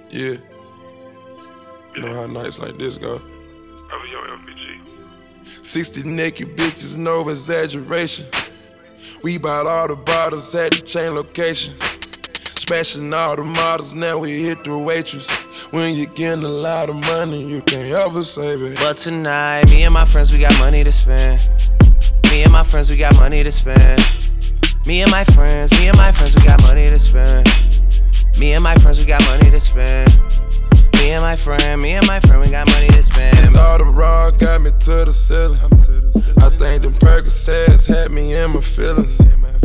Yeah. You know how nights like this go. Over your LPG. 60 naked bitches, no exaggeration. We bought all the bottles at the chain location. Smashing all the models, now we hit the waitress. When you're getting a lot of money, you can't ever save it. But tonight, me and my friends, we got money to spend. Me and my friends, we got money to spend. Me and my friends, we got money to spend. Me and my friends, we got money to spend. Me and my friend, we got money to spend. It's all the raw got me to the ceiling. I think them Percocets had me in my feelings.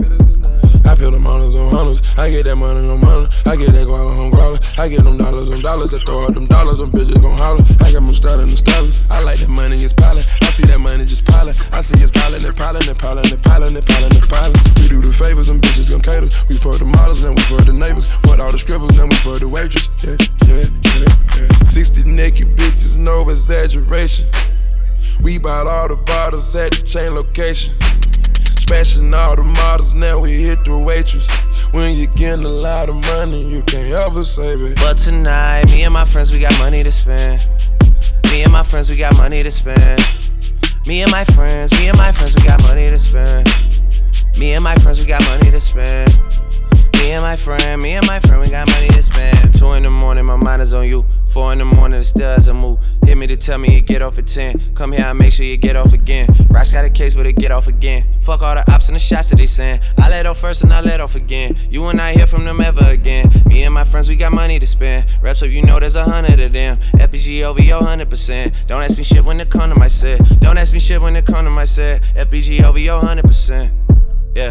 I feel them hundreds on hundreds. I get that money on money. I get that guala on guala. I get them dollars on dollars. I throw out them dollars, them bitches gon' holler. I got them styling the stylist. I like that money, it's piling. I see that money just piling. I see it's piling and piling and piling and piling and piling and piling. We do the favors, them bitches gon' cater. We for the models, then we for the neighbors. For all the scribbles, then we for the waitress. Yeah, yeah, yeah, yeah. 60 naked bitches, no exaggeration. We bought all the bottles at the chain location. Smashing all the models, now we hit the waitress. When you're getting a lot of money, you can't ever save it. But tonight, me and my friends, we got money to spend. Me and my friends, we got money to spend. Me and my friends, we got money to spend. Me and my friends, we got money to spend. Me and my friend, we got money to spend. 2 in the morning, my mind is on you. 4 in the morning, it still doesn't move. Hit me to tell me you get off at 10. Come here, I make sure you get off again. Rocks got a case, but it get off again. Fuck all the ops and the shots that they send. I let off first and I let off again. You will not hear from them ever again. Me and my friends, we got money to spend. Reps up, you know there's 100 of them. FPG over your 100%. Don't ask me shit when it come to my set. Don't ask me shit when it come to my set. FPG over your 100%. Yeah.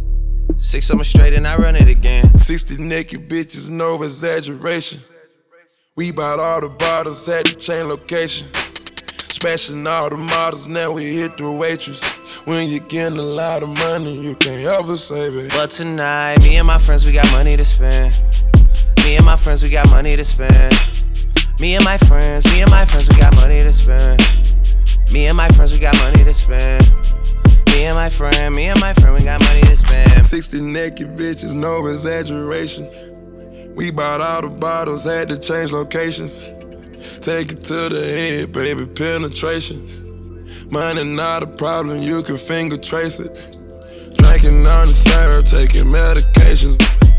6 of them straight and I run it again. 60 naked bitches, no exaggeration. We bought all the bottles at the chain location. Smashing all the models, now we hit the waitress. When you're getting a lot of money, you can't ever save it. But tonight, me and my friends, we got money to spend. Me and my friends, we got money to spend. Me and my friends, we got money to spend. Me and my friends, we got money to spend. Me and my friend, we got money to spend. 60 naked bitches, no exaggeration. We bought all the bottles, had to change locations. Take it to the head, baby, penetration. Money not a problem, you can finger trace it. Drinking on the syrup, taking medications.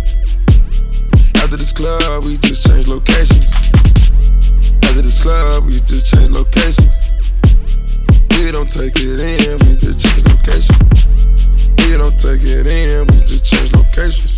After this club, we just change locations. After this club, we just change locations. We don't take it in, we just change locations. We don't take it in, we just change locations.